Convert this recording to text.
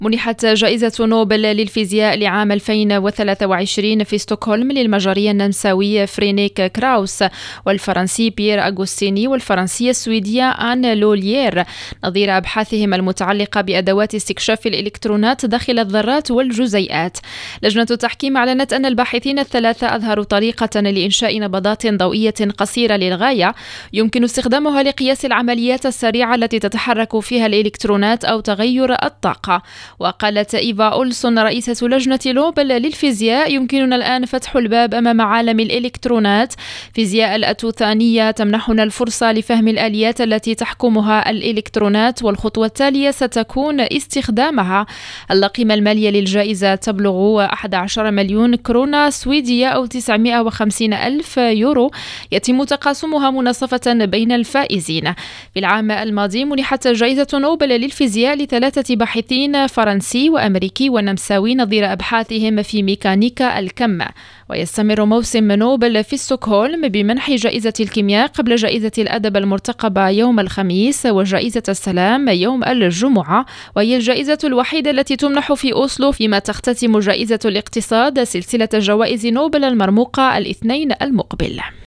منحت جائزة نوبل للفيزياء لعام 2023 في ستوكهولم للمجري النمساوي فرينيك كراوس والفرنسي بيير أغوستيني والفرنسية السويدية آن لوليير نظير أبحاثهم المتعلقة بأدوات استكشاف الإلكترونات داخل الذرات والجزيئات. لجنة التحكيم أعلنت أن الباحثين الثلاثة أظهروا طريقة لإنشاء نبضات ضوئية قصيرة للغاية يمكن استخدامها لقياس العمليات السريعة التي تتحرك فيها الإلكترونات أو تغير الطاقة. وقالت إيفا أولسون رئيسة لجنة نوبل للفيزياء: يمكننا الآن فتح الباب أمام عالم الإلكترونات. فيزياء الأتوثانية تمنحنا الفرصة لفهم الآليات التي تحكمها الإلكترونات، والخطوة التالية ستكون استخدامها. القيمة المالية للجائزة تبلغ 11 مليون كورونا سويدية أو 950 ألف يورو، يتم تقاسمها مناصفة بين الفائزين. في العام الماضي منحت جائزة نوبل للفيزياء لثلاثة باحثين فرنسي وأمريكي ونمساوي نظير أبحاثهم في ميكانيكا الكم. ويستمر موسم نوبل في ستوكهولم بمنح جائزة الكيمياء قبل جائزة الأدب المرتقبة يوم الخميس وجائزة السلام يوم الجمعة، وهي الجائزة الوحيدة التي تمنح في أوسلو، فيما تختتم جائزة الاقتصاد سلسلة جوائز نوبل المرموقة الاثنين المقبل.